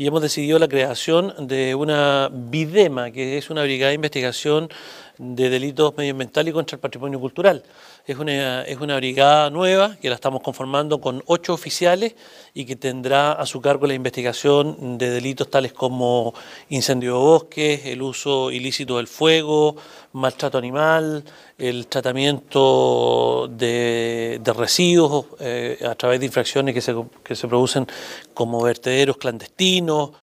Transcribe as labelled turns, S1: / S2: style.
S1: y hemos decidido la creación de una BIDEMA, que es una Brigada de Investigación de Delitos Medioambientales y contra el Patrimonio Cultural. Es una brigada nueva que la estamos conformando con 8 oficiales y que tendrá a su cargo la investigación de delitos tales como incendio de bosques, el uso ilícito del fuego, maltrato animal, el tratamiento de residuos a través de infracciones que se producen como vertederos clandestinos.